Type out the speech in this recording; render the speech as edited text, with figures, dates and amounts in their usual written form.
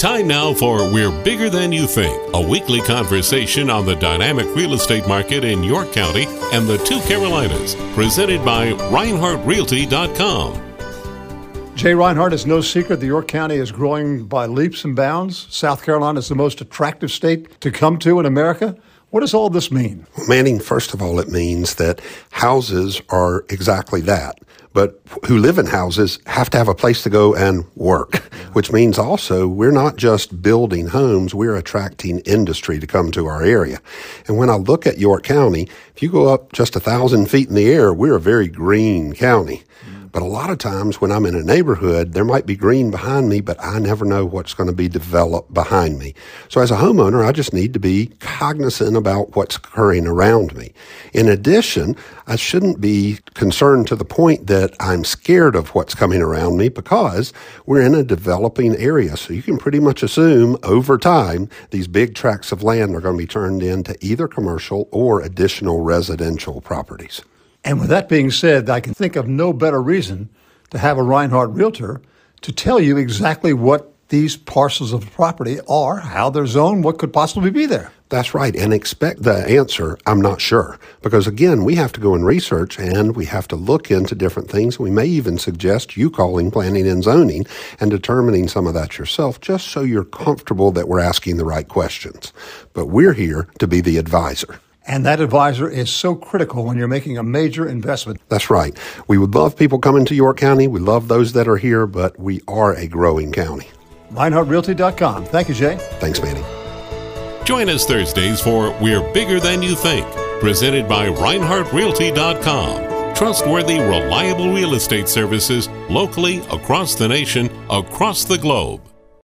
Time now for We're Bigger Than You Think, a weekly conversation on the dynamic real estate market in York County and the two Carolinas, presented by ReinhardtRealty.com. Jay Reinhardt, it's no secret the York County is growing by leaps and bounds. South Carolina is the most attractive state to come to in America. What does all this mean? Manning, first of all, it means that houses are exactly that. But who live in houses have to have a place to go and work, which means also we're not just building homes, we're attracting industry to come to our area. And when I look at York County, if you go up just 1,000 feet in the air, we're a very green county. But a lot of times when I'm in a neighborhood, there might be green behind me, but I never know what's going to be developed behind me. So as a homeowner, I just need to be cognizant about what's occurring around me. In addition, I shouldn't be concerned to the point that I'm scared of what's coming around me because we're in a developing area. So you can pretty much assume over time, these big tracts of land are going to be turned into either commercial or additional residential properties. And with that being said, I can think of no better reason to have a Reinhardt Realtor to tell you exactly what these parcels of property are, how they're zoned, what could possibly be there. That's right. And expect the answer, I'm not sure. Because again, we have to go and research and we have to look into different things. We may even suggest you calling planning and zoning and determining some of that yourself, just so you're comfortable that we're asking the right questions. But we're here to be the advisor. And that advisor is so critical when you're making a major investment. That's right. We would love people coming to York County. We love those that are here, but we are a growing county. ReinhardtRealty.com. Thank you, Jay. Thanks, Manny. Join us Thursdays for We're Bigger Than You Think, presented by ReinhardtRealty.com. Trustworthy, reliable real estate services locally, across the nation, across the globe.